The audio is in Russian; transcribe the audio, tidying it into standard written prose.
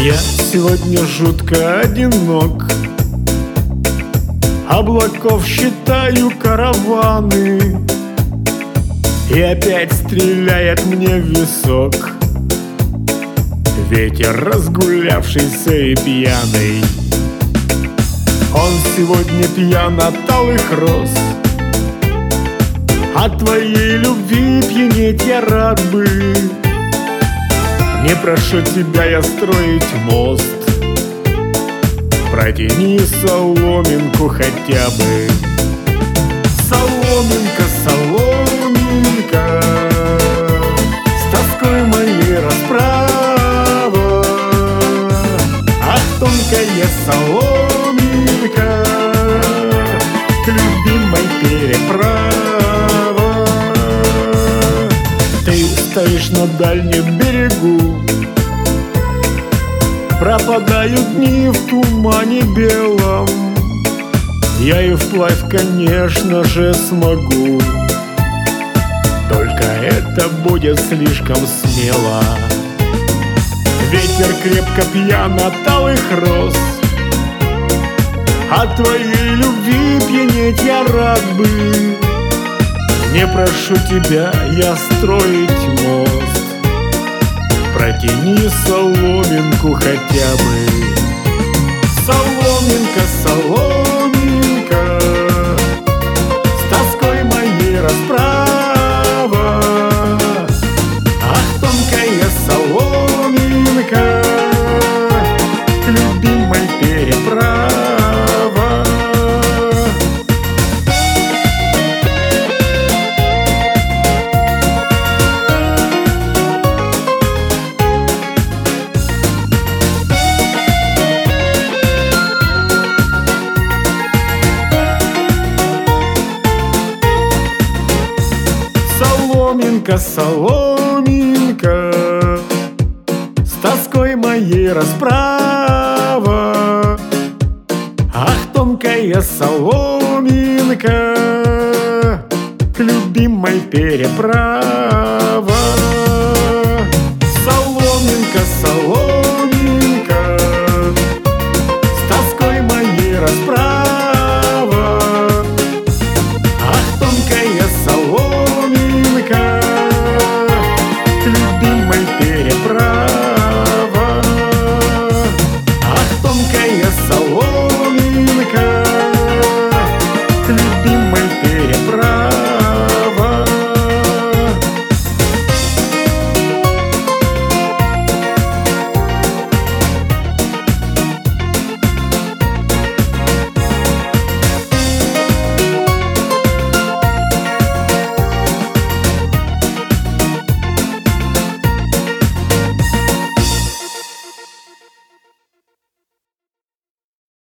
Я сегодня жутко одинок, облаков считаю караваны, и опять стреляет мне в висок ветер разгулявшийся и пьяный. Он сегодня пьян от алых роз, от твоей любви пьянеть я рад бы. Не прошу тебя я строить мост, протяни соломинку хотя бы. Соломинка, соломинка, с тоской моей расправа. Ах, тонкая соломинка, к любимой переправа. Ты стоишь на дальнем берегу, пропадают дни в тумане белом. Я и вплавь, конечно же, смогу, только это будет слишком смело. Ветер крепко пьян от алых роз, от твоей любви пьянеть я рад бы. Не прошу тебя я строить мост, протяни соломинку хотя бы. Соломинка, соломинка, с тоской моей расправа. Ах, тонкая соломинка, к любимой переправа. Соломинка, соломинка, с тоской моей расправа. Ах, тонкая соломинка, к любимой переправа.